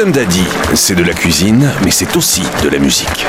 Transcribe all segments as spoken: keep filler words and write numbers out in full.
Plum Daddy, c'est de la cuisine, mais c'est aussi de la musique.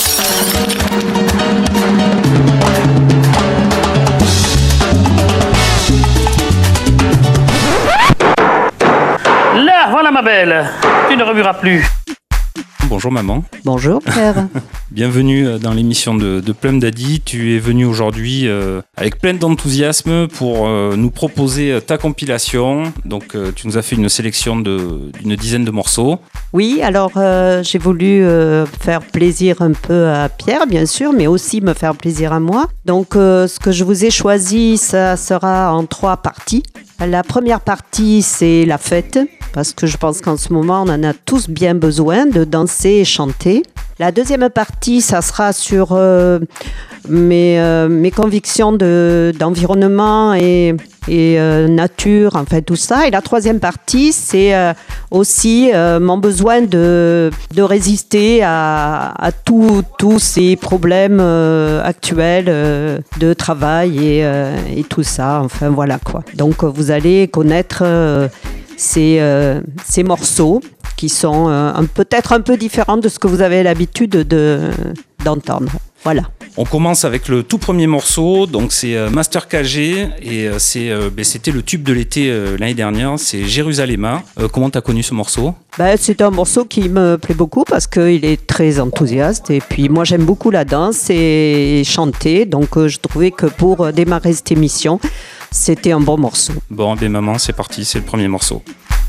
Là, voilà ma belle, tu ne remueras plus. Bonjour maman. Bonjour père. Bienvenue dans l'émission de, de Plum Daddy. Tu es venu aujourd'hui euh, avec plein d'enthousiasme pour euh, nous proposer ta compilation. Donc euh, tu nous as fait une sélection de, d'une dizaine de morceaux. Oui, alors euh, j'ai voulu euh, faire plaisir un peu à Pierre, bien sûr, mais aussi me faire plaisir à moi. Donc euh, ce que je vous ai choisi, ça sera en trois parties. La première partie, c'est la fête, parce que je pense qu'en ce moment, on en a tous bien besoin de danser et chanter. La deuxième partie, ça sera sur euh, mes, euh, mes convictions de, d'environnement et, et euh, nature, enfin tout ça. Et la troisième partie, c'est euh, aussi euh, mon besoin de, de résister à, à tous ces problèmes euh, actuels euh, de travail et, euh, et tout ça. Enfin voilà quoi. Donc vous allez connaître euh, ces, euh, ces morceaux qui sont euh, un, peut-être un peu différents de ce que vous avez l'habitude de, d'entendre. Voilà. On commence avec le tout premier morceau, donc c'est euh, Master K G et euh, c'est, euh, ben, c'était le tube de l'été euh, l'année dernière, c'est Jérusalem. Euh, comment tu as connu ce morceau ? Ben, c'est un morceau qui me plaît beaucoup parce qu'il est très enthousiaste et puis moi j'aime beaucoup la danse et chanter, donc euh, je trouvais que pour démarrer cette émission, c'était un bon morceau. Bon, ben maman, c'est parti, c'est le premier morceau.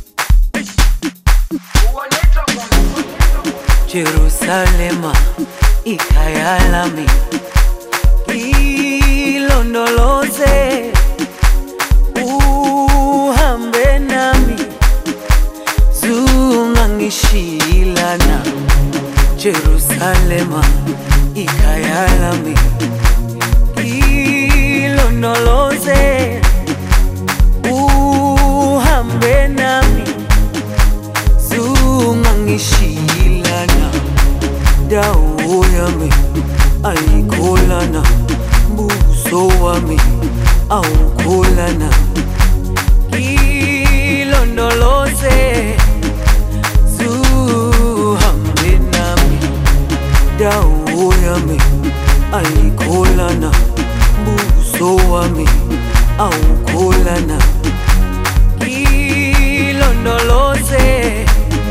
Jerusalema ikhaya lami ilondoloze uhambe nami zungangishilana Jerusalema ikhaya lami ilondoloze uhambe nami zungangishilana dawo yami ayikholana buso wami awukholana ilondoloze zuhambe nami dawo yami ayikholana buso wami awukholana ilondoloze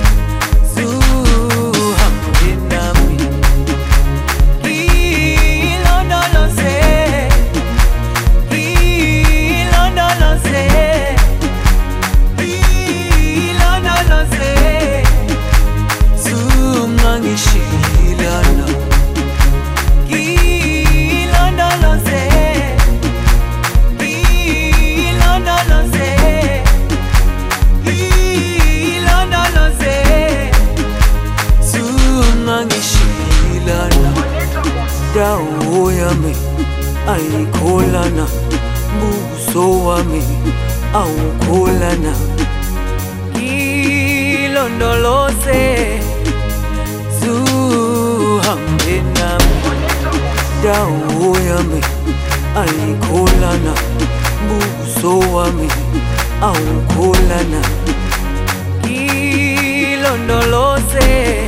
dawo yami ayikholana buso wami awukholana ilondoloze zuhambe nami dawo yami ayikholana buso wami awukholana ilondoloze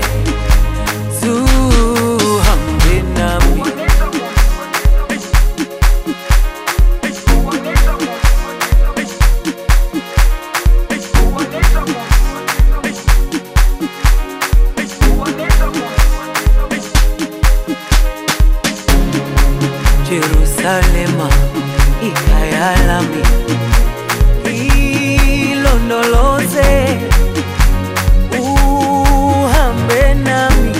zuhambe nami Jerusalema ikhaya lami ilondoloze uhambe nami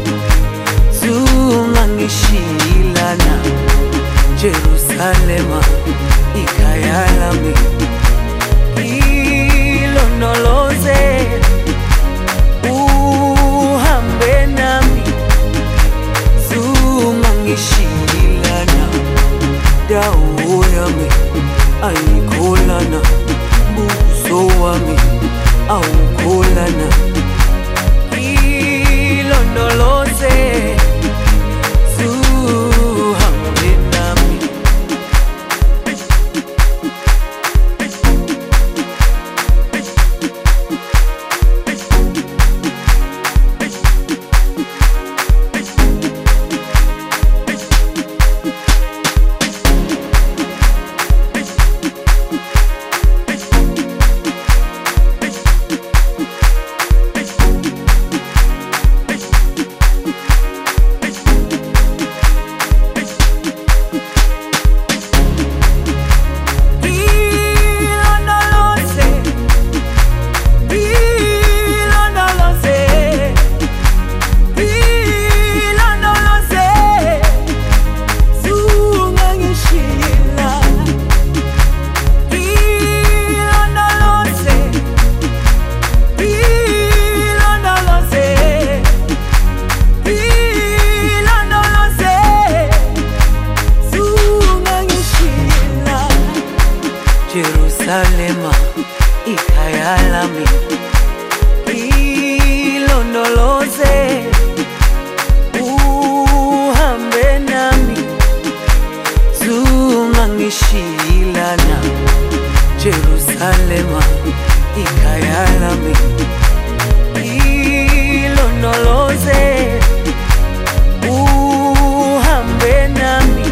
zungangishilana Jerusalema ikhaya lami ilondoloze uhambe nami zungangishilana dawo yami ayikholana buso wami awukholana ilondoloze zuhambe nami Jerusalema ikhaya lami ilondoloze uhambe nami zungangishilana Jerusalema ikhaya lami ilondoloze uhambe nami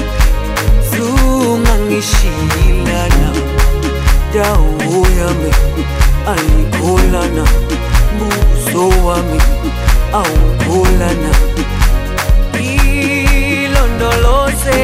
zungangishilana dawo yami ayikholana buso wami awukholana ilondoloze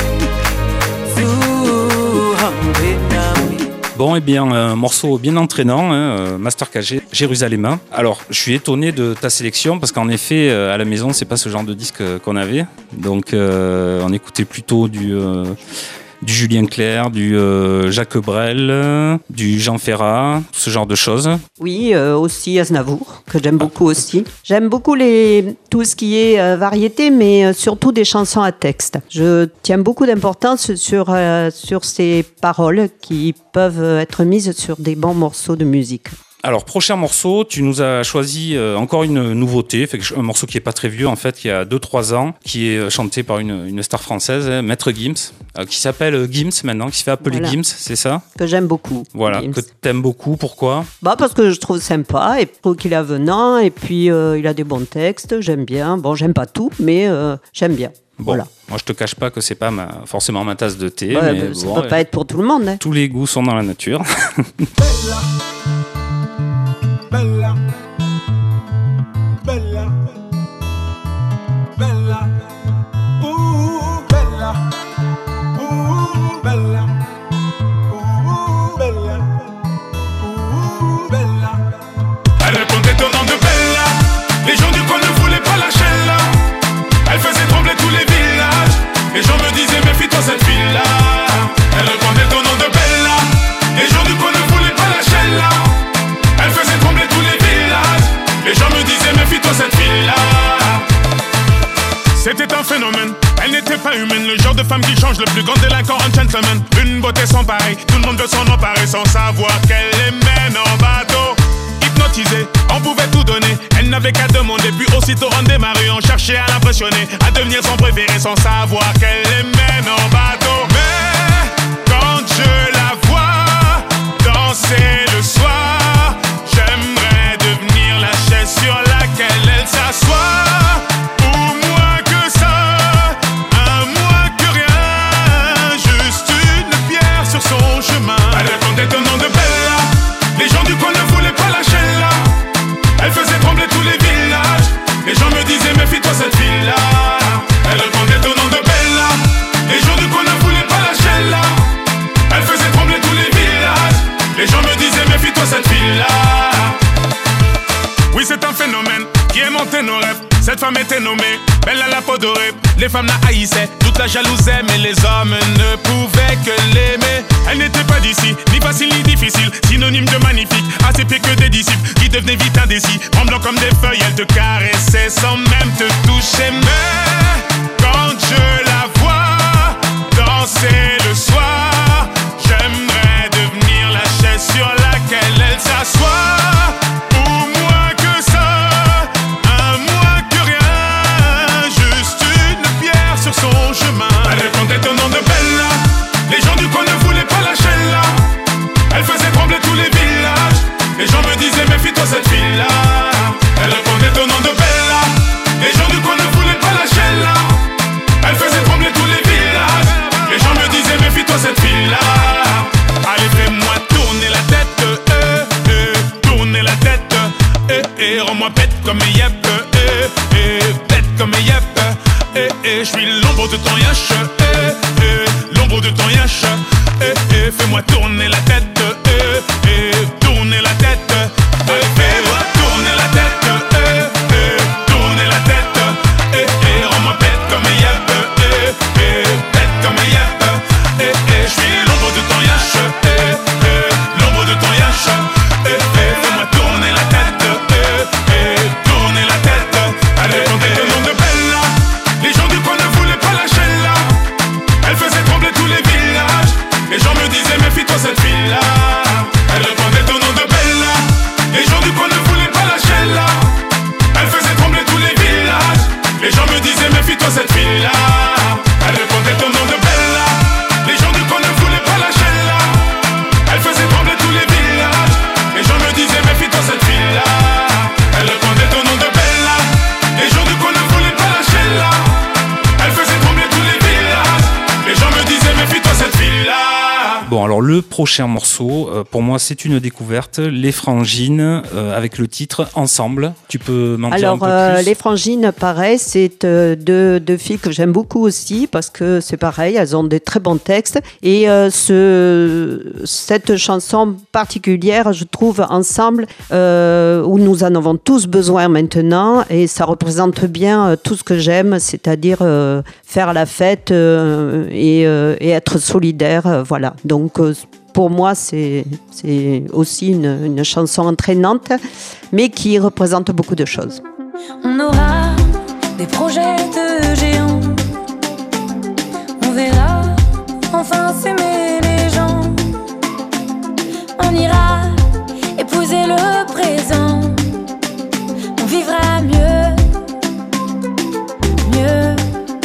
zuhambe nami. Bon, eh bien, un morceau bien entraînant, hein, Master K G, Jérusalem. Alors, je suis étonné de ta sélection parce qu'en effet, à la maison, c'est pas ce genre de disque qu'on avait. Donc, euh, on écoutait plutôt du, euh, du Julien Clerc, du euh, Jacques Brel, du Jean Ferrat, ce genre de choses. Oui, euh, aussi Aznavour, que j'aime beaucoup aussi. J'aime beaucoup les, tout ce qui est euh, variété, mais euh, surtout des chansons à texte. Je tiens beaucoup d'importance sur, euh, sur ces paroles qui peuvent être mises sur des bons morceaux de musique. Alors, prochain morceau, tu nous as choisi euh, encore une nouveauté, fait que, un morceau qui est pas très vieux, en fait, qui a deux trois ans, qui est chanté par une, une star française, hein, Maître Gims, euh, qui s'appelle Gims maintenant, qui se fait appeler voilà. Gims, c'est ça ? Que j'aime beaucoup. Voilà, Gims. Que t'aimes beaucoup, pourquoi ? Bah parce que je trouve sympa, et je trouve qu'il est avenant, et puis euh, il a des bons textes, j'aime bien. Bon, j'aime pas tout, mais euh, j'aime bien. Bon, voilà. Moi je te cache pas que c'est pas ma, forcément ma tasse de thé, ouais, mais ça bon, peut ouais. pas être pour tout le monde. Hein. Tous les goûts sont dans la nature. Bella, bella, bella, ooh, bella, ooh, bella, ooh, bella, ooh, bella. Elle répondait au nom de Bella. Les gens du coin ne voulaient pas lâcher là. Elle faisait trembler tous les villages. Les gens me disaient méfie-toi cette fille-là. Elle répondait au nom de Bella. Les gens du coin ne voulaient pas lâcher là. Elle faisait trembler tous les villages. Les gens me disaient méfie-toi cette fille-là. C'était un phénomène, elle n'était pas humaine. Le genre de femme qui change le plus grand délinquant en gentleman. Une beauté sans pareil, tout le monde veut s'en emparer sans savoir qu'elle les mène en bateau. Hypnotisée, on pouvait tout donner. Elle n'avait qu'à demander, puis aussitôt on démarrait. On cherchait à l'impressionner, à devenir son préféré sans savoir qu'elle les mène en bateau. Mais quand je la vois danser le soir, j'aimerais devenir la chaise sur laquelle elle s'assoit. Ou moins que ça, un moins que rien, juste une pierre sur son chemin. Elle répondait au nom de Bella. Les gens du coin ne voulaient pas lâcher là. Elle faisait trembler tous les villages. Les gens me disaient méfie-toi cette fille-là. Elle répondait au nom de Bella. Les gens du coin ne voulaient pas lâcher là. Elle faisait trembler tous les villages. Les gens me disaient méfie-toi cette fille-là. Oui, c'est un phénomène qui aimantait nos rêves. Cette femme était nommée Bella la peau dorée. Les femmes la haïssaient, toute la jalousaient, mais les hommes ne pouvaient que l'aimer. Elle n'était pas d'ici, ni facile ni difficile, synonyme de magnifique, assez pire que des disciples qui devenaient vite indécis. Tremblant comme des feuilles, elle te caressait sans même te toucher. Mais quand je la vois danser le soir, j'aimerais devenir la chaise sur laquelle elle s'assoit. Son chemin. Elle répondait au nom de Bella. Les gens du coin ne voulaient pas lâcher là. Elle faisait trembler tous les villages. Les gens me disaient méfie-toi cette fille-là. Elle répondait au nom de Bella. Les gens du coin ne voulaient pas lâcher là. Elle faisait trembler tous les villages. Les gens me disaient méfie-toi cette fille-là. Allez fais-moi tourner la tête, euh, euh, tourner la tête, euh, euh, rends-moi bête comme un yep, euh, euh, bête comme un yep. Eh, eh, je suis l'ombre de ton yash, eh, eh, l'ombre de ton yash, eh, eh, fais-moi tourner la tête, eh, eh, tourner la tête, eh, fais-moi tourner la tête, eh, eh, tourner la tête, eh, eh, rends-moi bête comme un yep, eh, eh, bête comme un yep, eh, eh, je suis l'ombre de ton yash, eh, eh, l'ombre de ton yash, eh, eh, fais-moi tourner la tête, eh, eh, tourner la tête, allez, comptez le nom de Bella. Les gens du coin ne voulaient pas lâcher là. Elle faisait trembler tous les villages. Les gens me disaient méfie-toi cette fille-là. Bon, alors le prochain morceau, euh, pour moi, c'est une découverte. Les Frangines, euh, avec le titre Ensemble. Tu peux m'en dire un peu Alors, euh, plus? les Frangines, pareil, c'est euh, deux, deux filles que j'aime beaucoup aussi parce que c'est pareil, elles ont des très bons textes. Et euh, ce, cette chanson particulière, je trouve, Ensemble, euh, où nous en avons tous besoin maintenant. Et ça représente bien euh, tout ce que j'aime, c'est-à-dire euh, faire la fête euh, et, euh, et être solidaire. Euh, voilà. Donc, euh, pour moi, c'est, c'est aussi une, une chanson entraînante, mais qui représente beaucoup de choses. On aura des projets de géants. On verra enfin s'aimer les gens. On ira épouser le présent. On vivra mieux, mieux.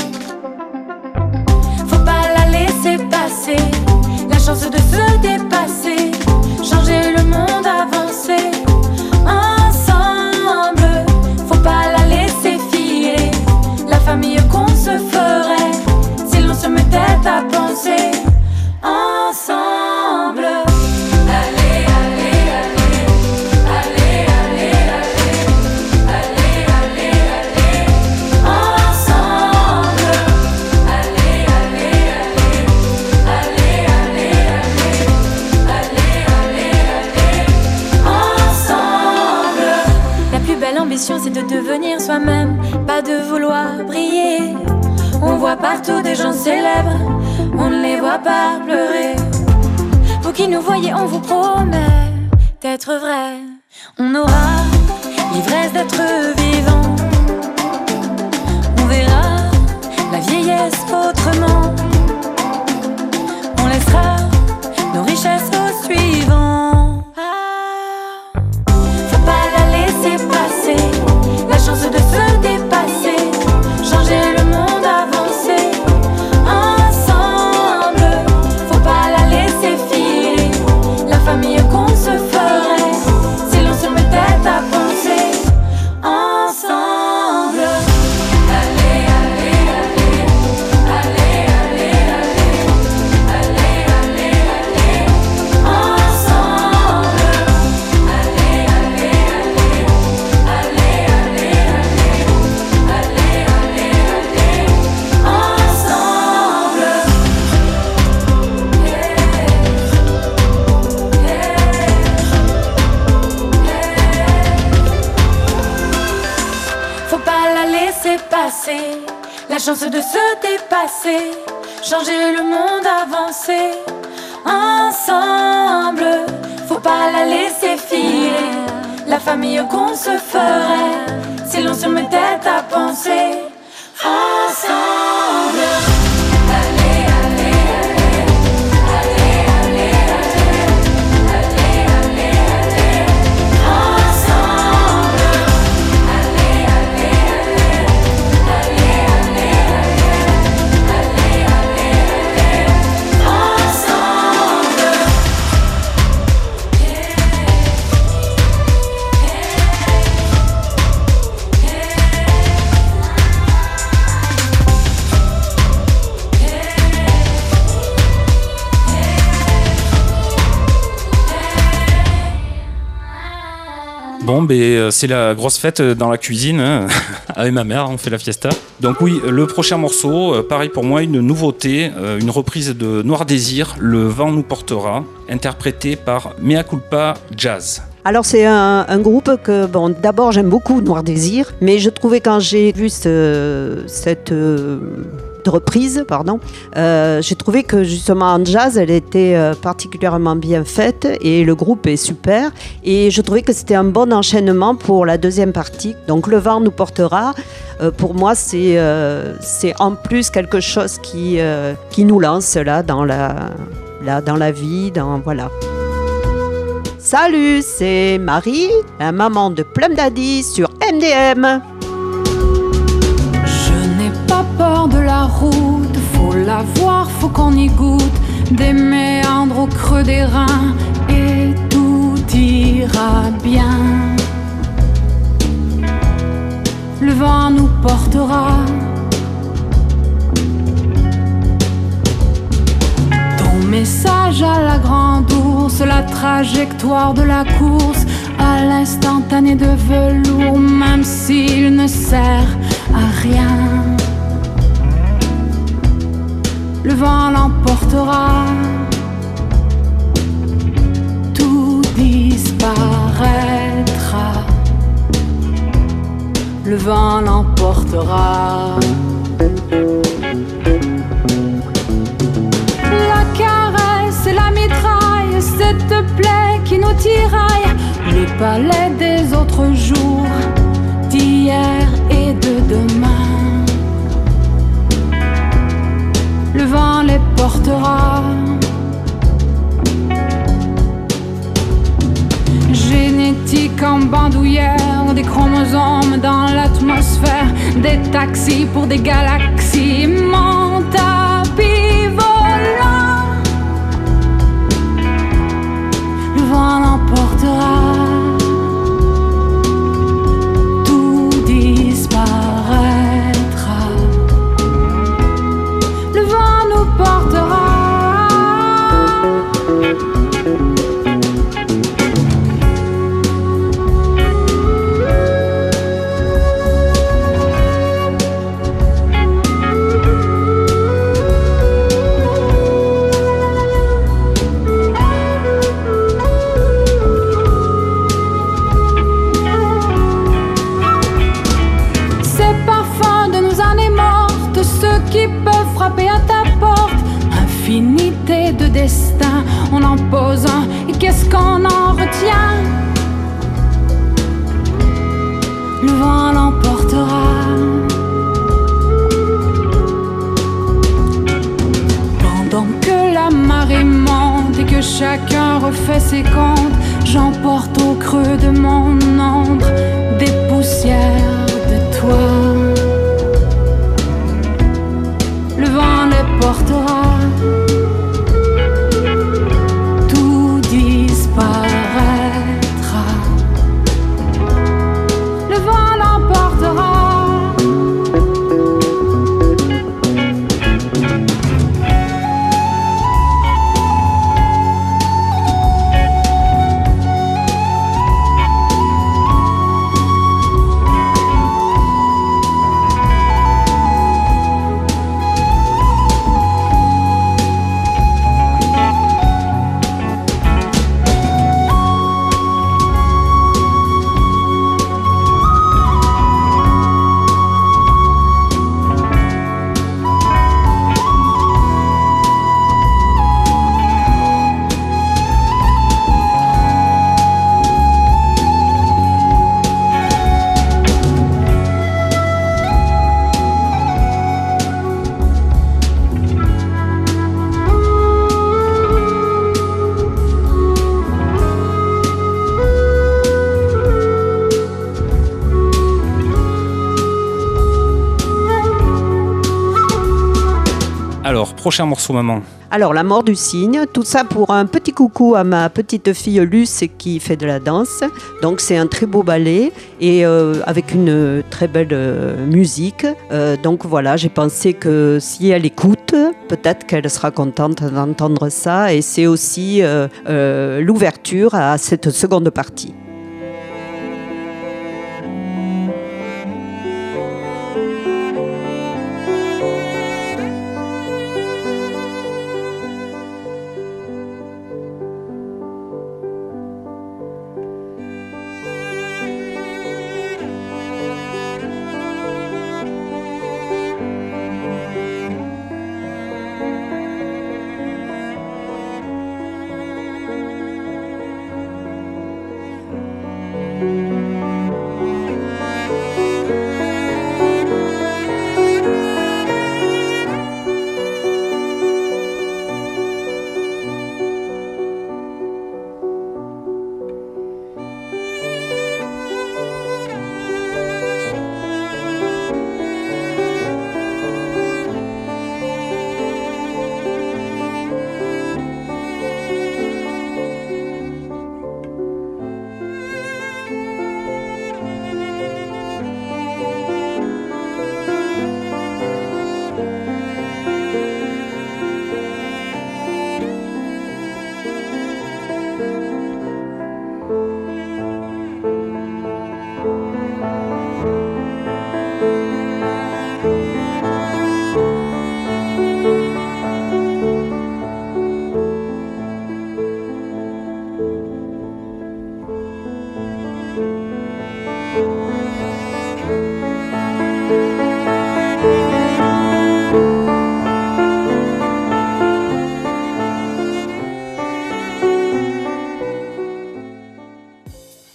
Faut pas la laisser passer, la chance de se dépasser, changer le monde, avancer ensemble. Faut pas la laisser filer, la famille qu'on se ferait si l'on se mettait à penser ensemble. Allez, allez, allez, allez, allez, allez, allez, allez, allez, ensemble. Allez, allez, allez, allez, allez, allez, allez, allez, ensemble. La plus belle ambition, c'est de devenir soi-même, pas de vouloir briller. On voit partout des gens célèbres, on ne les voit pas pleurer. Vous qui nous voyez, on vous promet d'être vrai. On aura l'ivresse d'être vivant. On verra la vieillesse autrement. On laissera nos richesses aux suivants. Ah. Faut pas la laisser passer, la chance de se dépasser, changer le monde, avancer ensemble. Faut pas la laisser filer, la famille qu'on se ferait si l'on se mettait à penser ensemble. Allez, allez, allez, allez, allez, allez, allez, allez, allez, ensemble. Allez, allez, allez, allez, allez, allez, allez, allez, allez, ensemble. Faut pas la laisser passer, la chance de se dépasser, changer le monde, avancer ensemble. Faut pas la laisser filer, la famille qu'on se ferait si l'on se mettait à penser ensemble. Allez, allez, allez, allez, allez, allez, allez, allez, allez, ensemble. Allez, allez, allez, allez, allez, allez, allez, allez, ensemble. Bon, ben, c'est la grosse fête dans la cuisine. Hein. Avec ma mère, on fait la fiesta. Donc oui, le prochain morceau, euh, pareil pour moi, une nouveauté, euh, une reprise de Noir Désir, Le vent nous portera, interprété par Mea Culpa Jazz. Alors c'est un, un groupe que, bon, d'abord j'aime beaucoup, Noir Désir, mais je trouvais quand j'ai vu ce, cette euh, reprise, pardon, euh, j'ai trouvé que justement en jazz, elle était euh, particulièrement bien faite et le groupe est super. Et je trouvais que c'était un bon enchaînement pour la deuxième partie. Donc Le vent nous portera, euh, pour moi c'est, euh, c'est en plus quelque chose qui, euh, qui nous lance là dans la, là, dans la vie, dans, voilà. Salut, c'est Marie, la maman de Plum Daddy sur M D M. Je n'ai pas peur de la route, faut la voir, faut qu'on y goûte. Des méandres au creux des reins et tout ira bien. Le vent nous portera. Ton message à fausse la trajectoire de la course à l'instantané de velours, même s'il ne sert à rien. Le vent l'emportera, tout disparaîtra. Le vent l'emportera. La caresse et la mitraille, cette plaie qui nous tiraille, le palais des autres jours, d'hier et de demain. Le vent les portera. Génétique en bandoulière, des chromosomes dans l'atmosphère, des taxis pour des galaxies, mon tapis volant. Le vent l'emportera, tout disparaîtra. Le vent nous portera. Infinité de destin, on en pose un, et qu'est-ce qu'on en retient? Le vent l'emportera. Pendant que la marée monte et que chacun refait ses comptes, j'emporte au creux de mon ombre des poussières de toi. Le vent les portera. Tout disparaîtra. Le vent l'emportera. Alors, prochain morceau, maman. Alors, La mort du cygne, tout ça pour un petit coucou à ma petite fille Luce qui fait de la danse. Donc, c'est un très beau ballet et euh, avec une très belle euh, musique. Euh, donc, voilà, j'ai pensé que si elle écoute, peut-être qu'elle sera contente d'entendre ça. Et c'est aussi euh, euh, l'ouverture à cette seconde partie.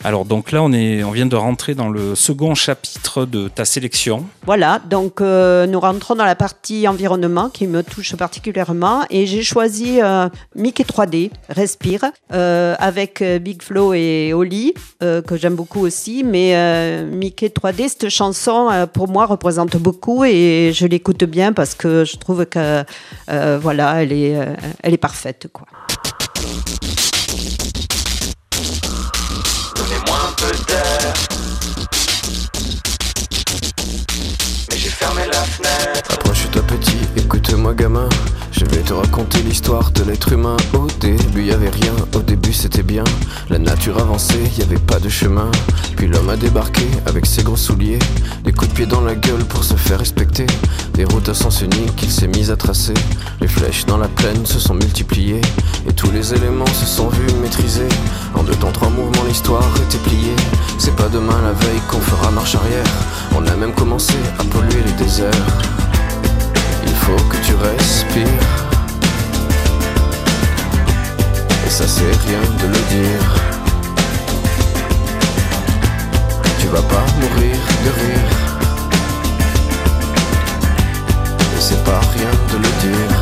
Alors donc là, on, est, on vient de rentrer dans le second chapitre de ta sélection. Voilà, donc euh, nous rentrons dans la partie environnement qui me touche particulièrement et j'ai choisi euh, Mickey trois D, Respire, euh, avec euh, Big Flo et Oli, euh, que j'aime beaucoup aussi, mais euh, Mickey trois D, cette chanson, euh, pour moi, représente beaucoup et je l'écoute bien parce que je trouve que, euh, voilà, elle est, euh, elle est parfaite, quoi. Donnez-moi un peu d'air, mais j'ai fermé la fenêtre. Approche-toi petit, écoute-moi gamin. Je vais te raconter l'histoire de l'être humain. Au début y'avait rien, au début c'était bien. La nature avançait, y'avait pas de chemin. Puis l'homme a débarqué avec ses gros souliers, des coups de pied dans la gueule pour se faire respecter. Des routes à sens unique qu'il s'est mis à tracer. Les flèches dans la plaine se sont multipliées et tous les éléments se sont vus maîtrisés. En deux temps trois mouvements l'histoire était pliée. C'est pas demain la veille qu'on fera marche arrière. On a même commencé à polluer les déserts. Il faut que tu respires, et ça c'est rien de le dire. Tu vas pas mourir de rire, et c'est pas rien de le dire.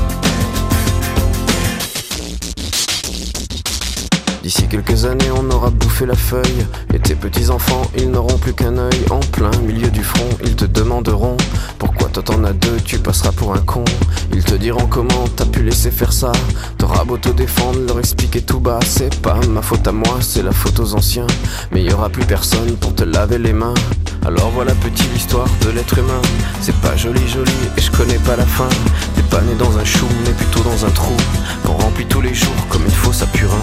D'ici quelques années on aura bouffé la feuille, et tes petits enfants ils n'auront plus qu'un œil. En plein milieu du front ils te demanderont pourquoi toi t'en as deux, tu passeras pour un con. Ils te diront comment t'as pu laisser faire ça. T'auras beau te défendre, leur expliquer tout bas. C'est pas ma faute à moi, c'est la faute aux anciens. Mais y aura plus personne pour te laver les mains. Alors voilà petit l'histoire de l'être humain. C'est pas joli joli et je connais pas la fin. T'es pas né dans un chou mais plutôt dans un trou qu'on remplit tous les jours comme il faut sa purin.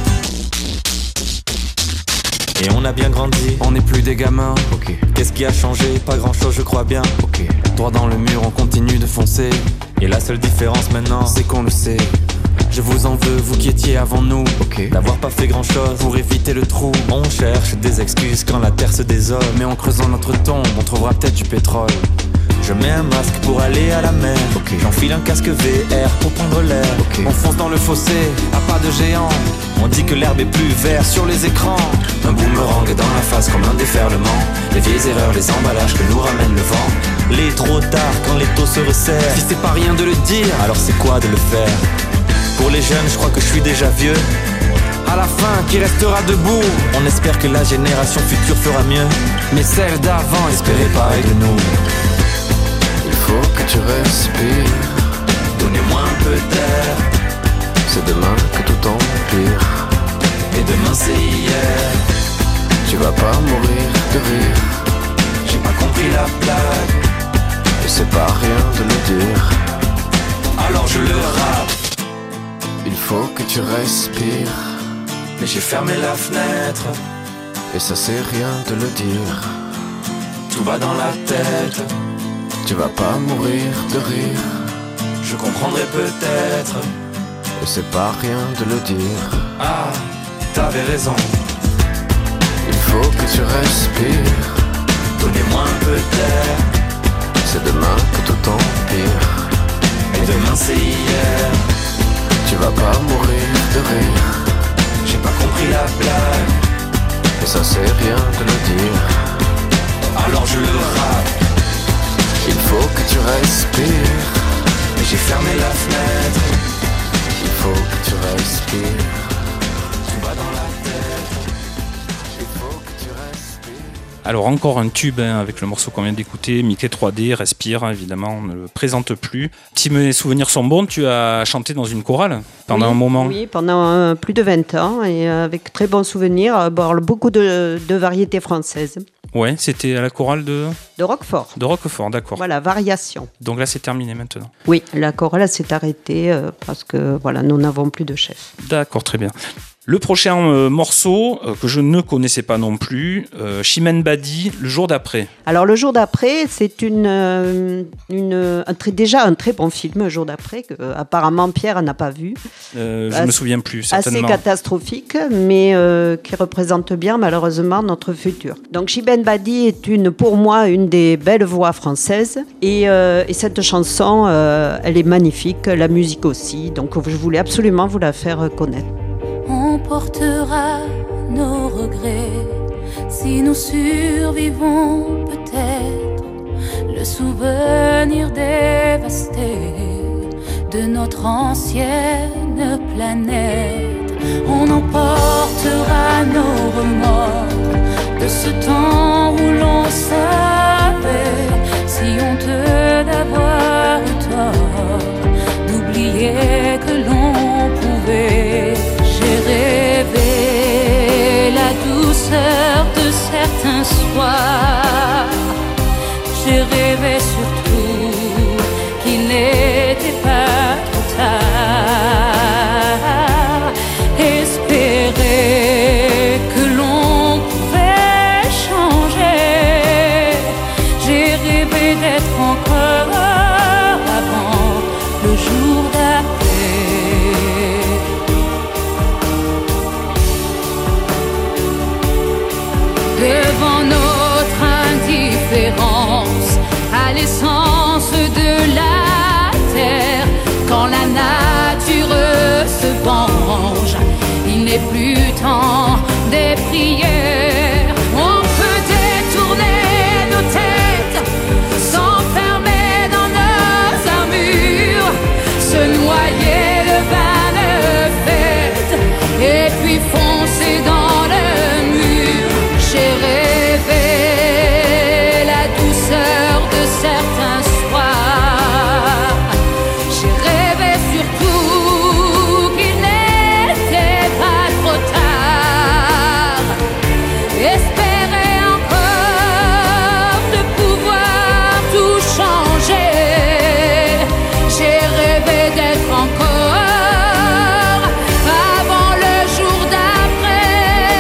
Et on a bien grandi, on n'est plus des gamins. Ok. Qu'est-ce qui a changé? Pas grand chose je crois bien. Ok. Droit dans le mur, on continue de foncer. Et la seule différence maintenant, c'est qu'on le sait. Je vous en veux, vous qui étiez avant nous, okay. D'avoir pas fait grand chose pour éviter le trou. On cherche des excuses quand la terre se désole. Mais en creusant notre tombe, on trouvera peut-être du pétrole. Je mets un masque pour aller à la mer, okay. J'enfile un casque V R pour prendre l'air, okay. On fonce dans le fossé, à pas de géant. On dit que l'herbe est plus verte sur les écrans. Un boomerang dans la face comme un déferlement. Les vieilles erreurs, les emballages que nous ramène le vent. Les trop tard quand les taux se resserrent. Si c'est pas rien de le dire, alors c'est quoi de le faire? Pour les jeunes, je crois que je suis déjà vieux. À la fin, qui restera debout? On espère que la génération future fera mieux. Mais celle d'avant, espérez pareil de nous. Il faut que tu respires. Donnez-moi un peu d'air. C'est demain que tout empire. Et demain c'est hier. Tu vas pas mourir de rire. J'ai pas compris la blague. Et c'est pas rien de le dire. Alors je le rappe. Il faut que tu respires. Mais j'ai fermé la fenêtre. Et ça c'est rien de le dire. Tout va dans la tête. Tu vas pas mourir de rire. Je comprendrai peut-être. Et c'est pas rien de le dire. Ah, t'avais raison. Il faut que tu respires. Donnez-moi un peu d'air. C'est demain que tout empire. Et demain c'est hier. Tu vas pas mourir de rire. J'ai pas compris la blague. Et ça c'est rien de le dire. Alors je le rappe. Il faut que tu respires. Mais j'ai fermé la fenêtre. Il faut que tu respires. Tout va dans la tête. Il faut que tu respires. Alors encore un tube hein, avec le morceau qu'on vient d'écouter, Mickey trois D, Respire, évidemment, on ne le présente plus. Si mes souvenirs sont bons, tu as chanté dans une chorale pendant oui, un moment. Oui, pendant euh, plus de vingt ans et euh, avec très bons souvenirs, euh, bon, beaucoup de, de variétés françaises. Ouais, c'était à la chorale de... De Roquefort. De Roquefort, d'accord. Voilà, variation. Donc là, c'est terminé maintenant. Oui, la chorale s'est arrêtée euh, parce que voilà, nous n'avons plus de chef. D'accord, très bien. Le prochain euh, morceau euh, que je ne connaissais pas non plus, euh, Chimène Badi, Le jour d'après. Alors le jour d'après, c'est une, euh, une un très, déjà un très bon film, Le jour d'après, que euh, apparemment Pierre n'a pas vu. Euh, je As- me souviens plus certainement. Assez catastrophique, mais euh, qui représente bien malheureusement notre futur. Donc Chimène Badi est une, pour moi, une des belles voix françaises, et, euh, et cette chanson, euh, elle est magnifique, la musique aussi. Donc je voulais absolument vous la faire connaître. On portera nos regrets. Si nous survivons peut-être le souvenir dévasté de notre ancienne planète, on emportera nos remords de ce temps où l'on savait, si honteux d'avoir eu tort, d'oublier que l'on pouvait. J'ai rêvé la douceur de certains soirs, j'ai rêvé surtout qu'il n'était pas trop tard. Espérer que l'on pouvait changer, j'ai rêvé d'être encore avant le jour d'après. Devant notre indifférence à l'essence de la terre, quand la nature se venge, il n'est plus temps des prières. On peut détourner nos têtes, s'enfermer dans nos armures, se noyer le bain de fête et puis foncer dans le mur. J'ai rêvé la douceur de certains soirs, j'ai rêvé surtout qu'il n'était pas trop tard. Espérer encore de pouvoir tout changer, j'ai rêvé d'être encore avant le jour d'après.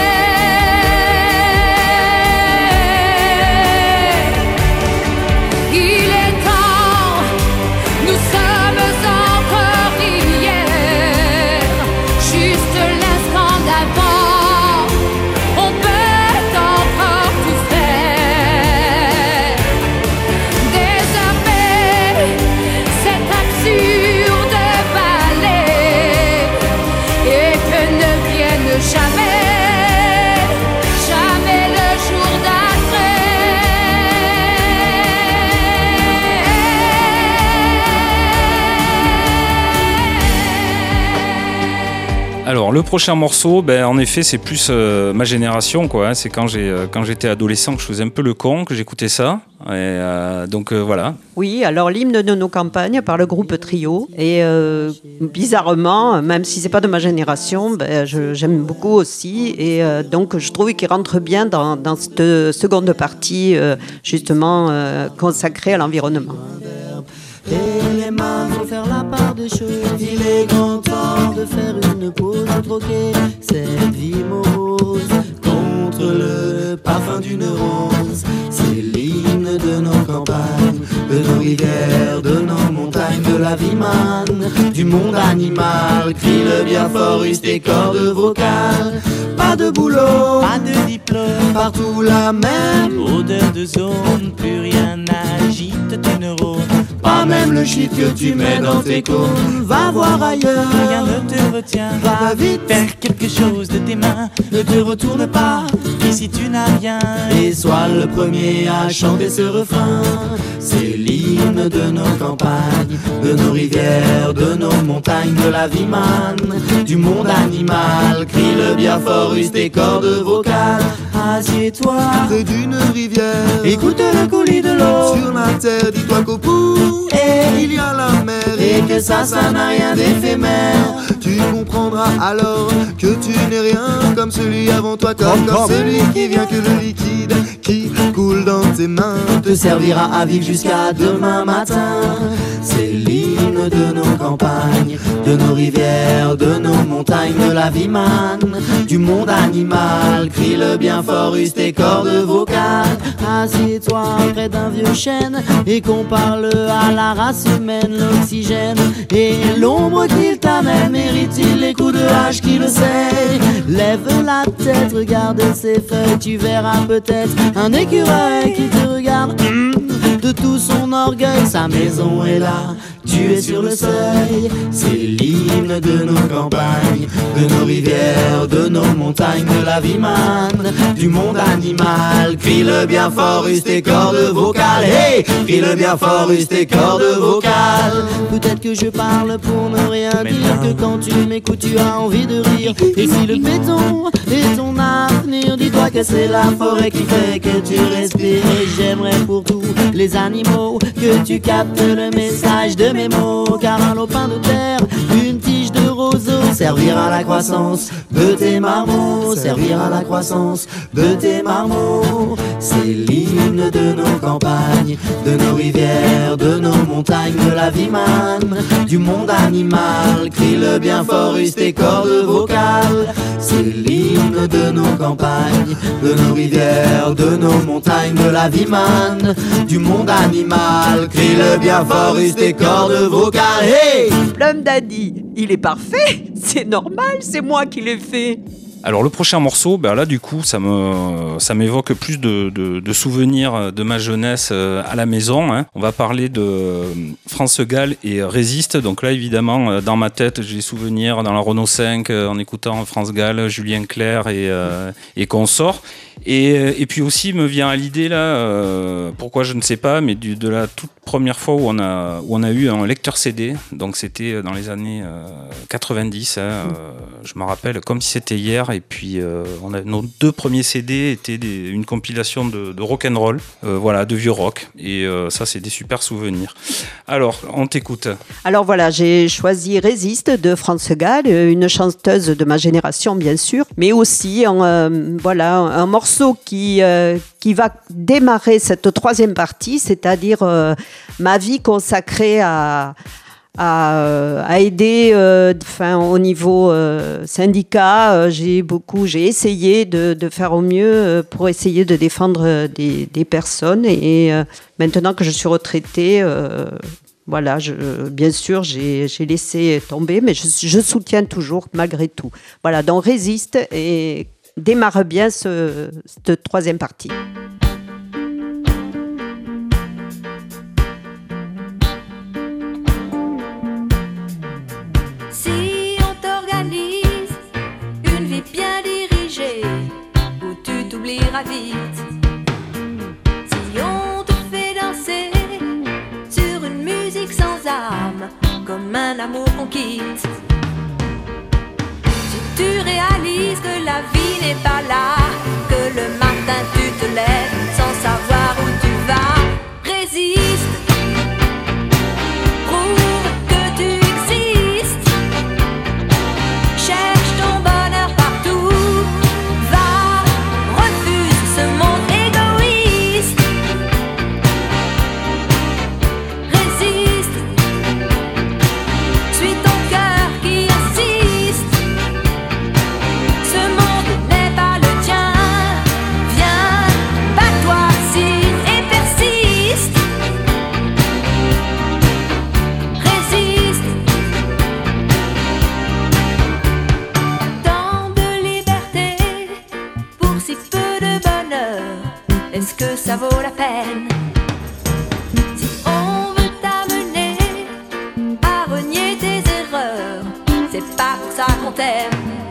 Il est temps, nous sommes encore hier, juste l'instant d'avant, on peut encore tout faire. Désormais, cet absurde ballet, et que ne vienne jamais, jamais le jour d'après. Alors le prochain morceau, ben, en effet c'est plus euh, ma génération quoi, hein. C'est quand, j'ai, euh, quand j'étais adolescent que je faisais un peu le con, que j'écoutais ça, et, euh, donc euh, voilà. Oui, alors l'hymne de nos campagnes par le groupe Trio, et euh, bizarrement, même si c'est pas de ma génération, ben, je, j'aime beaucoup aussi, et euh, donc je trouve qu'il rentre bien dans, dans cette seconde partie euh, justement euh, consacrée à l'environnement. Et les mains vont faire la part des choses. Il est grand temps de faire une pause, de troquer cette vie morose contre le parfum d'une rose. C'est l'hymne de nos campagnes, de nos rivières, de nos montagnes, de la vie manne, du monde animal. Crie le bien fort, use tes cordes vocales. Pas de boulot, pas de diplôme, partout la même odeur de zone. Plus rien n'agite tes neurones, pas même le shit que tu mets dans tes cônes. Va voir ailleurs, rien ne te retient. Va vite faire quelque chose de tes mains. Ne te retourne pas, ici tu n'as rien. Et sois le premier à chanter ce refrain. C'est l'hymne de nos campagnes, de nos rivières, de nos montagnes, de la vie manne, du monde animal. Crie le bien fort, use tes cordes vocales. Assieds-toi près d'une rivière, écoute le coulis de l'eau. Sur la terre, dis-toi qu'au bout et il y a la mer, et que ça, ça n'a rien d'éphémère. Tu comprendras alors que tu n'es rien comme celui avant toi, comme, comme celui qui vient, que le liquide qui coule dans tes mains te servira à vivre jusqu'à demain matin. C'est l'hymne de nos campagnes, de nos rivières, de nos montagnes, de la vie manne, du monde animal. Crie le bien fort, use tes cordes vocales. Assieds-toi près d'un vieux chêne et compare-le à la race humaine. L'oxygène et l'ombre qu'il t'amène, mérite-t-il les coups de hache qui le sait? Lève la tête, regarde ses feuilles, tu verras peut-être un écureuil qui te regarde. Mmh, de tout son orgueil, sa maison est là, tu es sur le seuil. C'est l'hymne de nos campagnes, de nos rivières, de nos montagnes, de la vie manne, du monde animal. Crie-le bien fort, use tes cordes vocales. Hey, crie-le bien fort, use tes cordes vocales. Peut-être que je parle pour ne rien dire, que quand tu m'écoutes tu as envie de rire. Et si le béton est ton avenir, dis-toi que c'est la forêt qui fait que tu respires. Et j'aimerais pour tous les animaux que tu captes le message de mes mots. Car un lopin de terre, une tige de roseau, servir à la croissance de tes marmots, servir à la croissance de tes marmots. C'est l'hymne de nos campagnes, de nos rivières, de nos montagnes, de la vie manne, du monde animal. Crie-le bien fort, use tes cordes vocales. C'est l'hymne de nos campagnes, de nos rivières, de nos montagnes, de la vie manne, du monde animal. Crie-le bien fort, use tes cordes vocales. Hey! Plum Daddy, il est parfait, c'est normal, c'est moi qui l'ai fait. Alors le prochain morceau, ben là du coup ça me ça m'évoque plus de, de, de souvenirs de ma jeunesse à la maison. Hein. On va parler de France Gall et Résiste. Donc là évidemment dans ma tête j'ai des souvenirs dans la Renault cinq en écoutant France Gall, Julien Clerc et euh, et consorts. Et, et puis aussi me vient à l'idée là, euh, pourquoi je ne sais pas, mais du, de la toute première fois où on a où on a eu un lecteur C D. Donc c'était dans les années euh, quatre-vingt-dix. Hein, euh, je me rappelle comme si c'était hier. Et puis euh, on a, nos deux premiers C D étaient des, une compilation de, de rock and roll, euh, voilà, de vieux rock. Et euh, ça c'est des super souvenirs. Alors on t'écoute. Alors voilà, j'ai choisi Résiste de France Gall, une chanteuse de ma génération bien sûr, mais aussi un, euh, voilà un morceau qui, euh, qui va démarrer cette troisième partie, c'est-à-dire euh, ma vie consacrée à, à, à aider euh, enfin, au niveau euh, syndicat. Euh, j'ai beaucoup, j'ai essayé de, de faire au mieux euh, pour essayer de défendre des, des personnes. Et euh, maintenant que je suis retraitée, euh, voilà, je, bien sûr, j'ai, j'ai laissé tomber, mais je, je soutiens toujours malgré tout. Voilà, donc Résiste et démarre bien ce, cette troisième partie. Si on t'organise une vie bien dirigée, où tu t'oublieras vite, si on te fait danser sur une musique sans âme, comme un amour qu'on quitte, tu réalises que la vie n'est pas là, que le matin tu te lèves sans savoir où tu vas. Résiste, prouve que tu existes, cherche ton bonheur partout, va, refuse ce monde égoïste. Résiste, suis ton cœur qui insiste. Ce monde n'est pas le tien. Viens, bats-toi, signe et persiste. Résiste. Tant de liberté pour si peu de bonheur. Est-ce que ça vaut la peine? Si on veut t'amener à renier tes erreurs, c'est pas pour ça qu'on t'aime.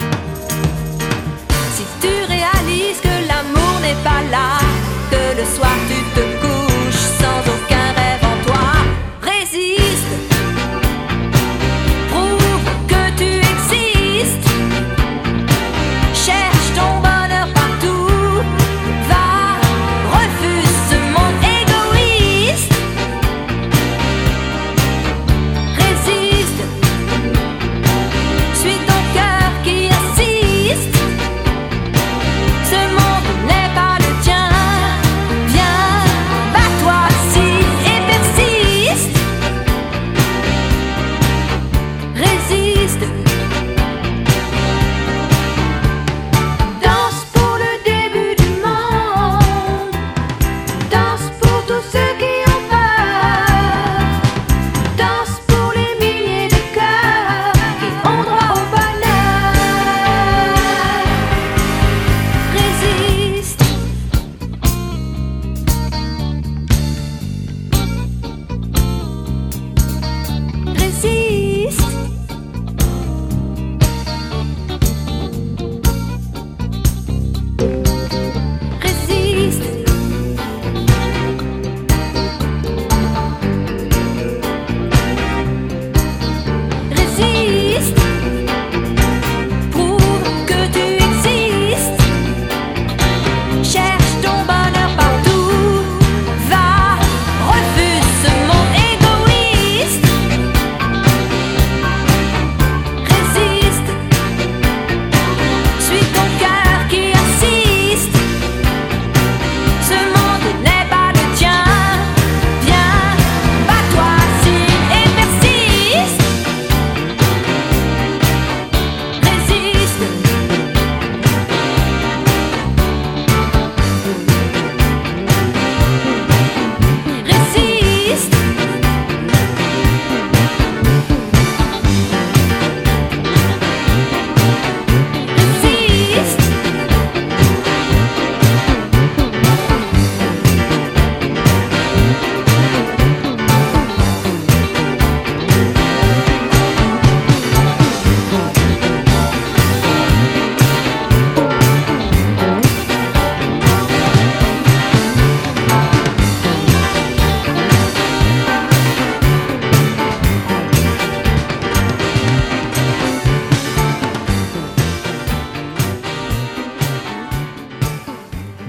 Si tu réalises que l'amour n'est pas là, que le soir tu te couches sans aucun rêve en toi, résiste, prouve que tu existes, cherche ton bonheur partout, va, refuse ce monde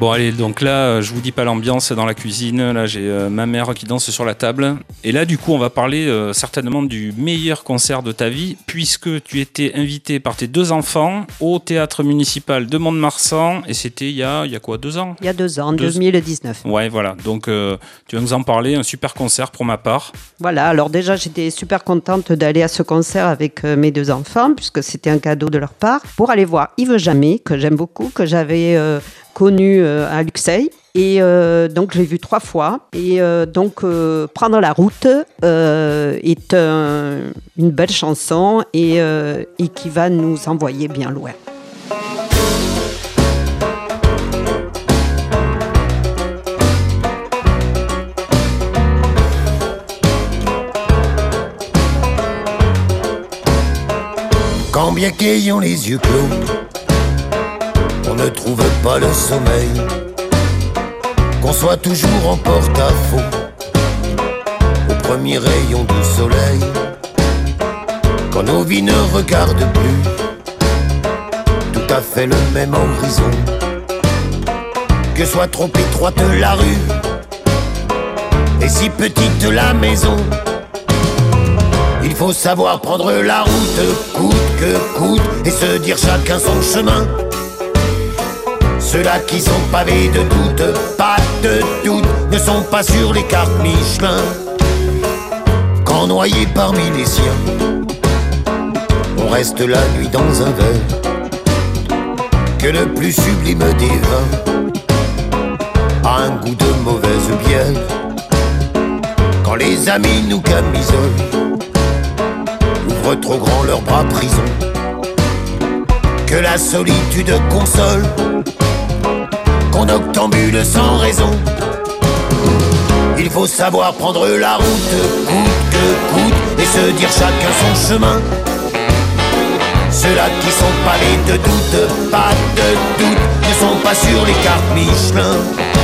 Bon allez, donc là, je vous dis pas l'ambiance dans la cuisine. Là, j'ai euh, ma mère qui danse sur la table. Et là, du coup, on va parler euh, certainement du meilleur concert de ta vie, puisque tu étais invité par tes deux enfants au théâtre municipal de Mont-de-Marsan. Et c'était il y a, il y a quoi, deux ans ? Il y a deux ans, en deux... deux mille dix-neuf. Ouais, voilà. Donc, euh, tu vas nous en parler. Un super concert pour ma part. Voilà, alors déjà, j'étais super contente d'aller à ce concert avec euh, mes deux enfants, puisque c'était un cadeau de leur part, pour aller voir Yves Jamais, que j'aime beaucoup, que j'avais euh, connu euh, à Luxeuil. Et euh, donc, je l'ai vu trois fois. Et euh, donc, euh, Prendre la route euh, est un, une belle chanson et, euh, et qui va nous envoyer bien loin. Quand bien qu'ayant les yeux clos, on ne trouve pas le sommeil, qu'on soit toujours en porte-à-faux au premier rayon du soleil, quand nos vies ne regardent plus tout à fait le même horizon, que soit trop étroite la rue et si petite la maison. Il faut savoir prendre la route, coûte que coûte, et se dire chacun son chemin. Ceux-là qui sont pavés de doute, pas de doute, ne sont pas sur les cartes Michelin. Quand noyés parmi les siens, on reste la nuit dans un verre, que le plus sublime des vins a un goût de mauvaise bière. Quand les amis nous camisolent, ouvrent trop grand leurs bras prison, que la solitude console, qu'on octambule sans raison. Il faut savoir prendre la route, coûte que coûte, et se dire chacun son chemin. Ceux-là qui sont pavés de doute, pas de doute, ne sont pas sur les cartes Michelin.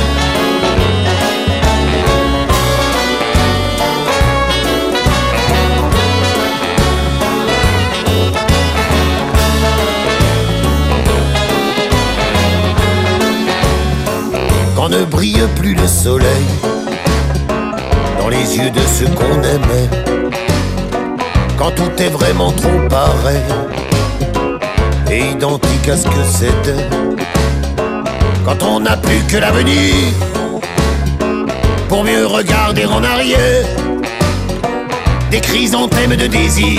Quand ne brille plus le soleil dans les yeux de ceux qu'on aimait, quand tout est vraiment trop pareil et identique à ce que c'était, quand on n'a plus que l'avenir pour mieux regarder en arrière, des chrysanthèmes de désir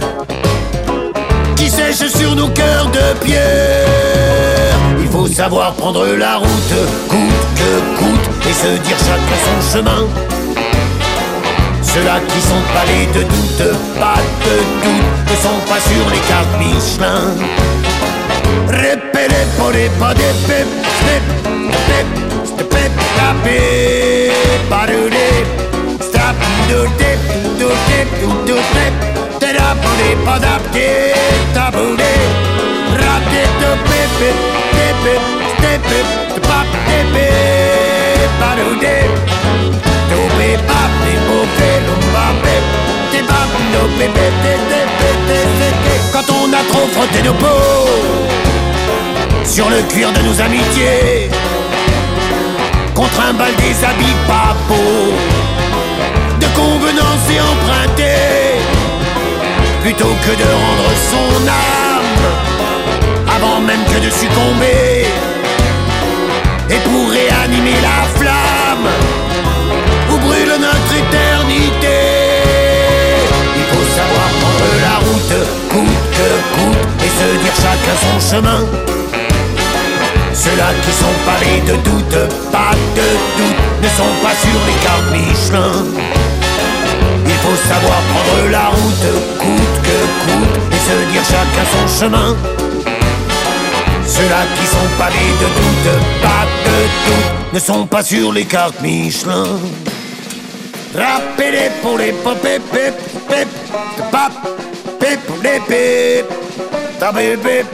qui sèchent sur nos cœurs de pierre. Il faut savoir prendre la route, coûte que coûte, et se dire chacun son chemin. Ceux-là qui sont pavés de doute, pas de doute, ne sont pas sur les cartes Michelin. Répélé pour les pas des pep, step, step, step, tapé, parolé, stop, do dip, do dip, do dip, t'es pour les pas d'apté, taboulé, raté de pépé, pépé, step, step, pap, pépé, parolé, topé, pap, les mauvais, l'ombapé, t'es pap, no pépé, t'es pépé, t'es. Quand on a trop frotté nos peaux sur le cuir de nos amitiés, contre un bal des habits pas beaux, de convenance et emprunté, plutôt que de rendre son âme avant même que de succomber, et pour réanimer la flamme où brûle notre éternité, il faut savoir prendre la route, coûte que coûte, et se dire chacun son chemin. Ceux-là qui sont pavés de doute, pas de doute, ne sont pas sur les cartes Michelin. Il faut savoir prendre la route, coûte que coûte, et se dire chacun son chemin. Ceux-là qui sont pavés de doute, pas de doute, ne sont pas sur les cartes Michelin. Rappelez pour les pop, pep, pep, pep, pap, pep, pour les pep, tabé, pep.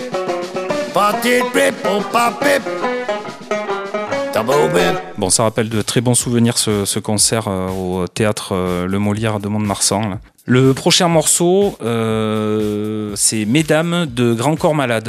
Bon, ça rappelle de très bons souvenirs ce, ce concert euh, au théâtre euh, Le Molière de Mont-de-Marsan. Là. Le prochain morceau, euh, c'est Mesdames de Grand Corps Malade.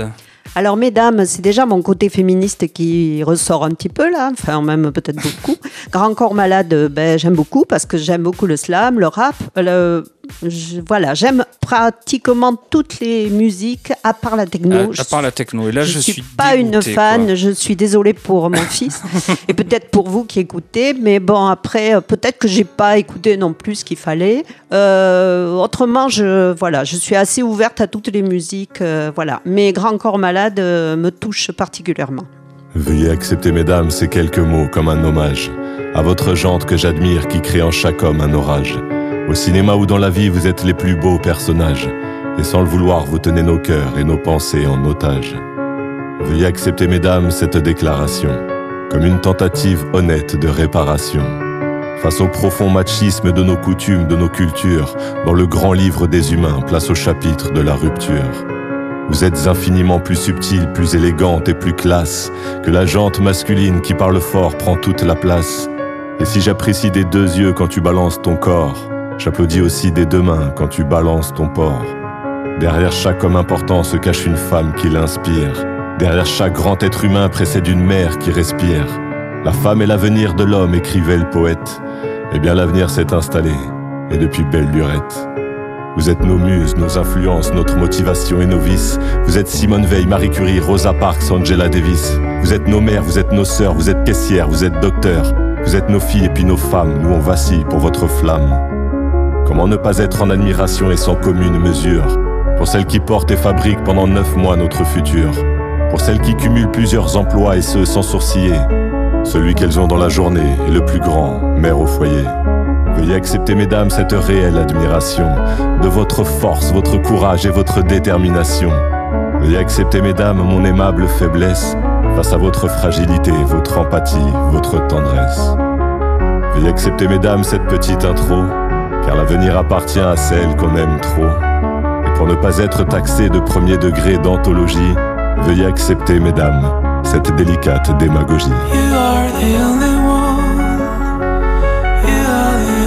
Alors, mesdames, c'est déjà mon côté féministe qui ressort un petit peu là, enfin même peut-être beaucoup. Grand Corps Malade, ben, j'aime beaucoup parce que j'aime beaucoup le slam, le rap. Le... Je, voilà, j'aime pratiquement toutes les musiques à part la techno. À, à part la techno. Et là, je, je suis suis pas dégoûté, une fan. quoi. Je suis désolée pour mon fils et peut-être pour vous qui écoutez. Mais bon, après, peut-être que j'ai pas écouté non plus ce qu'il fallait. Euh, autrement, je voilà, je suis assez ouverte à toutes les musiques. Euh, voilà, mais Grand Corps Malade euh, me touche particulièrement. Veuillez accepter, mesdames, ces quelques mots comme un hommage à votre jante que j'admire, qui crée en chaque homme un orage. Au cinéma ou dans la vie, vous êtes les plus beaux personnages. Et sans le vouloir, vous tenez nos cœurs et nos pensées en otage. Veuillez accepter, mesdames, cette déclaration comme une tentative honnête de réparation face au profond machisme de nos coutumes, de nos cultures, dans le grand livre des humains, place au chapitre de la rupture. Vous êtes infiniment plus subtile, plus élégante et plus classe que la jante masculine qui parle fort prend toute la place. Et si j'apprécie des deux yeux quand tu balances ton corps, j'applaudis aussi des deux mains quand tu balances ton porc. Derrière chaque homme important se cache une femme qui l'inspire. Derrière chaque grand être humain précède une mère qui respire. La femme est l'avenir de l'homme, écrivait le poète. Eh bien l'avenir s'est installé, et depuis belle lurette. Vous êtes nos muses, nos influences, notre motivation et nos vices. Vous êtes Simone Veil, Marie Curie, Rosa Parks, Angela Davis. Vous êtes nos mères, vous êtes nos sœurs, vous êtes caissières, vous êtes docteurs. Vous êtes nos filles et puis nos femmes, nous on vacille pour votre flamme. Comment ne pas être en admiration et sans commune mesure pour celles qui portent et fabriquent pendant neuf mois notre futur, pour celles qui cumulent plusieurs emplois et ce sans sourciller. Celui qu'elles ont dans la journée est le plus grand, mère au foyer. Veuillez accepter, mesdames, cette réelle admiration de votre force, votre courage et votre détermination. Veuillez accepter, mesdames, mon aimable faiblesse face à votre fragilité, votre empathie, votre tendresse. Veuillez accepter, mesdames, cette petite intro, car l'avenir appartient à celle qu'on aime trop. Et pour ne pas être taxé de premier degré d'anthologie, veuillez accepter, mesdames, cette délicate démagogie. You are the only one. You are the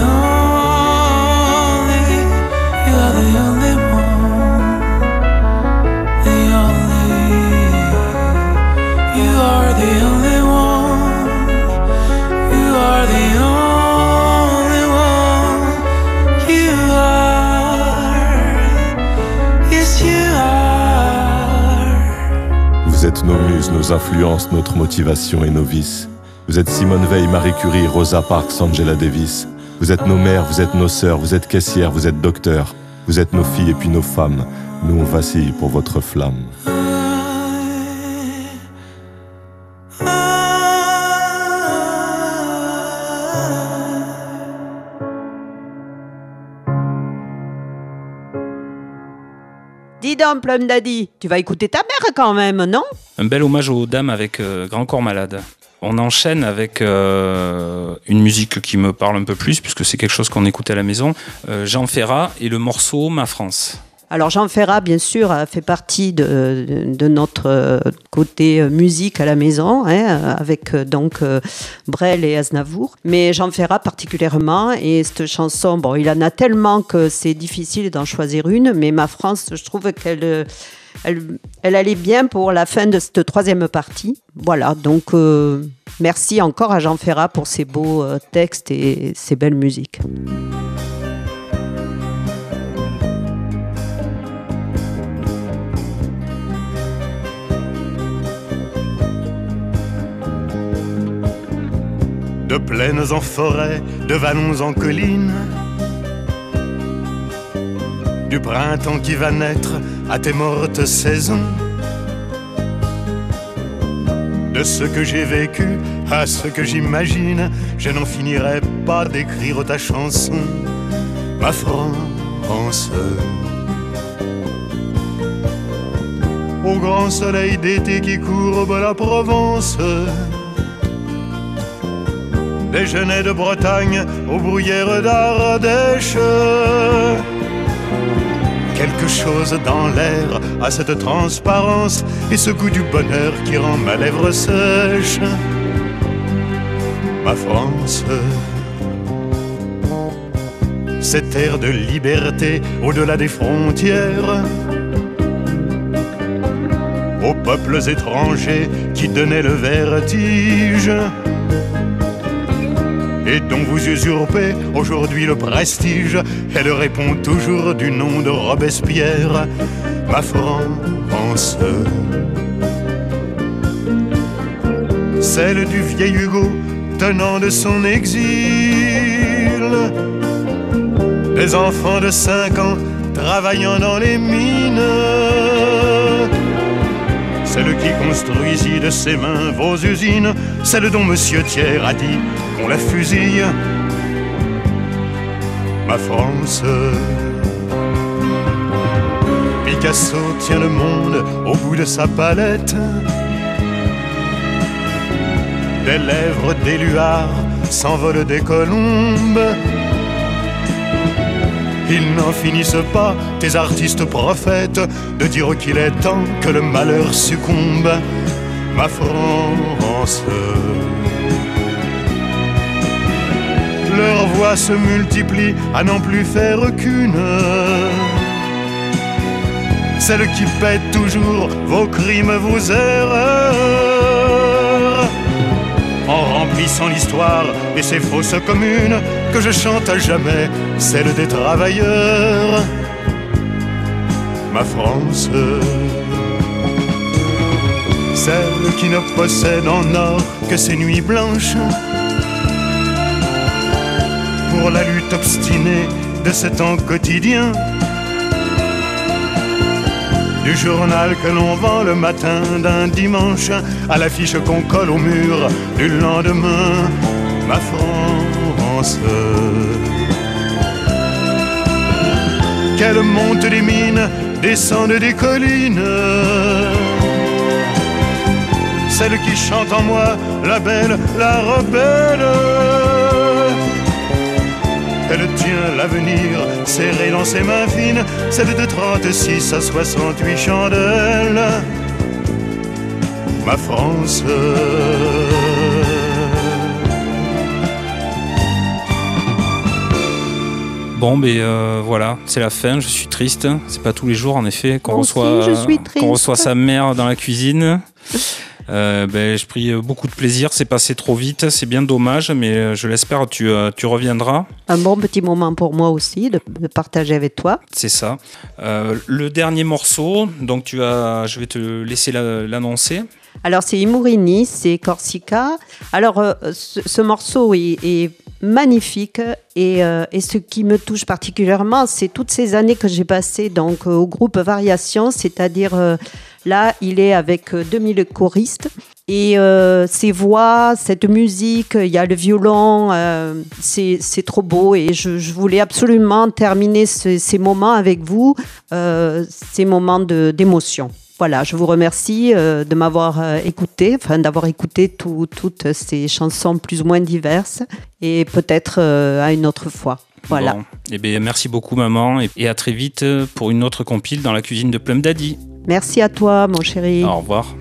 only. You are the only one. The only. You are the only one. You are the only one. You are. Yes, you are. Vous êtes nos muses, nos influences, notre motivation et nos vices. Vous êtes Simone Veil, Marie Curie, Rosa Parks, Angela Davis. Vous êtes nos mères, vous êtes nos sœurs, vous êtes caissières, vous êtes docteurs. Vous êtes nos filles et puis nos femmes. Nous on vacille pour votre flamme. Dis donc, Plum Daddy, tu vas écouter ta mère quand même, non? Un bel hommage aux dames avec euh, Grand Corps Malade. On enchaîne avec euh, une musique qui me parle un peu plus, puisque c'est quelque chose qu'on écoutait à la maison. Euh, Jean Ferrat et le morceau Ma France. Alors Jean Ferrat, bien sûr, a fait partie de, de, de notre côté musique à la maison, hein, avec donc Brel et Aznavour. Mais Jean Ferrat particulièrement, et cette chanson, bon, il en a tellement que c'est difficile d'en choisir une, mais Ma France, je trouve qu'elle elle, elle allait bien pour la fin de cette troisième partie. Voilà, donc euh, merci encore à Jean Ferrat pour ses beaux euh, textes et ses belles musiques. De plaines en forêt, de vallons en collines, du printemps qui va naître à tes mortes saisons, de ce que j'ai vécu à ce que j'imagine, je n'en finirai pas d'écrire ta chanson, ma France. Au grand soleil d'été qui courbe la Provence, des genêts de Bretagne aux bruyères d'Ardèche. Quelque chose dans l'air a cette transparence et ce goût du bonheur qui rend ma lèvre sèche. Ma France, cette terre de liberté au-delà des frontières, au peuples étrangers qui donnaient le vertige et dont vous usurpez aujourd'hui le prestige. Elle répond toujours du nom de Robespierre, ma France. Celle du vieil Hugo tenant de son exil des enfants de cinq ans travaillant dans les mines. Celle qui construisit de ses mains vos usines, celle dont Monsieur Thiers a dit qu'on la fusille, ma France. Picasso tient le monde au bout de sa palette, des lèvres d'éluard s'envolent des colombes. Ils n'en finissent pas, tes artistes prophètes, de dire qu'il est temps que le malheur succombe, ma France. Leurs voix se multiplient à n'en plus faire qu'une, celle qui pète toujours vos crimes, vos erreurs, en remplissant l'histoire et ses fausses communes, que je chante à jamais celle des travailleurs, ma France. Celle qui ne possède en or que ses nuits blanches, pour la lutte obstinée de ce temps quotidien, du journal que l'on vend le matin d'un dimanche à l'affiche qu'on colle au mur du lendemain, ma France. Qu'elle monte des mines, descende des collines, celle qui chante en moi, la belle, la rebelle. Elle tient l'avenir serré dans ses mains fines, celle de trente-six à soixante-huit chandelles, ma France. Bon, mais euh, voilà, c'est la fin, je suis triste. C'est pas tous les jours, en effet, qu'on Moi reçoit, aussi, je suis qu'on reçoit triste. sa mère dans la cuisine. Euh, ben, je pris beaucoup de plaisir, c'est passé trop vite, c'est bien dommage, mais je l'espère, tu, euh, tu reviendras. Un bon petit moment pour moi aussi de, de partager avec toi. C'est ça. Euh, le dernier morceau, donc tu as, je vais te laisser la- l'annoncer. Alors c'est Imourini, c'est Corsica. Alors euh, ce, ce morceau est, est magnifique et, euh, et ce qui me touche particulièrement, c'est toutes ces années que j'ai passées donc, euh, au groupe Variation, c'est-à-dire euh, là il est avec euh, deux mille choristes. Et euh, ces voix, cette musique, il y a le violon, euh, c'est, c'est trop beau et je, je voulais absolument terminer ce- ces moments avec vous, euh, ces moments de, d'émotion. Voilà, je vous remercie euh, de m'avoir euh, écouté, enfin d'avoir écouté tout- toutes ces chansons plus ou moins diverses et peut-être euh, à une autre fois. Voilà. Bon. Eh bien, merci beaucoup, maman, et, et à très vite pour une autre compile dans la cuisine de Plum Daddy. Merci à toi, mon chéri. Au revoir.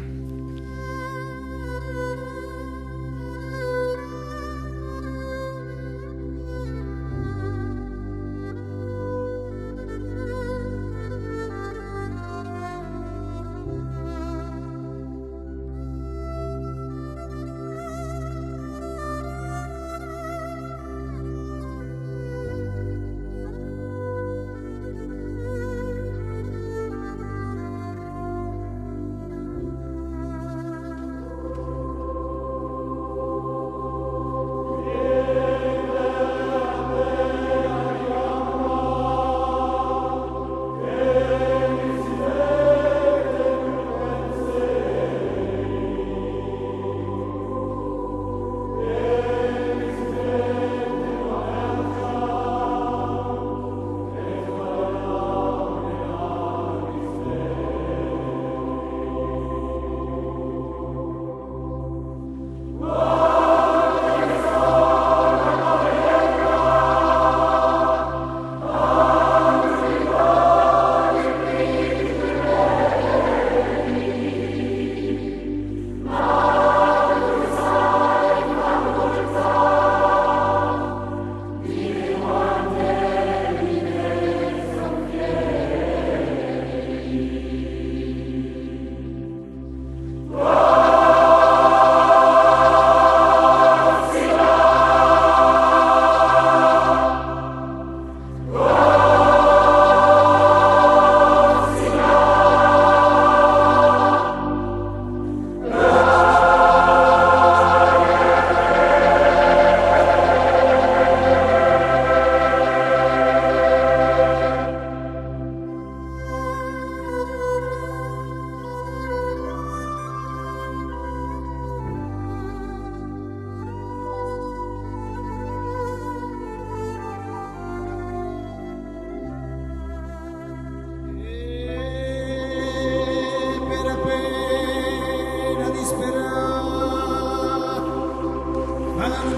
parlano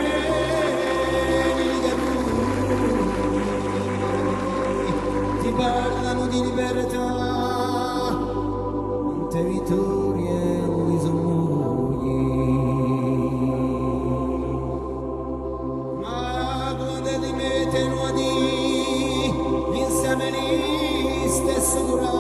miei Ligabue, ti parlano di libertà, quante vittorie li somugli. Ma quando li mette nuodi, insieme lì stesso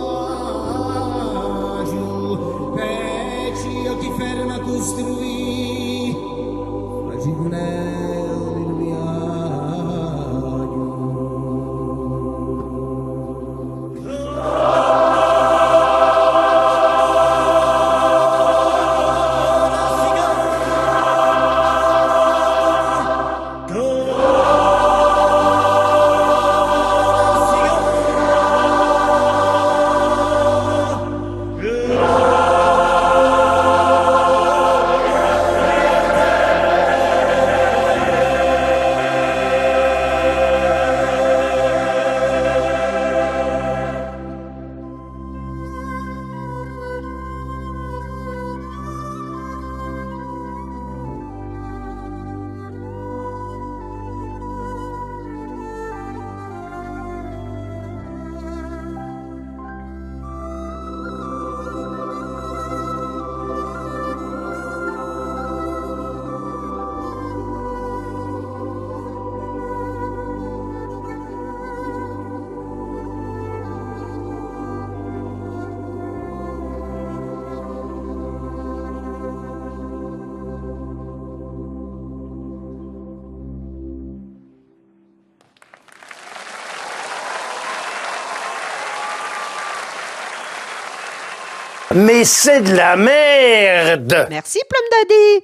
coraggio, peccio chi ferma costruì, fragile nel viaggio. Mais c'est de la merde! Merci Plum Daddy.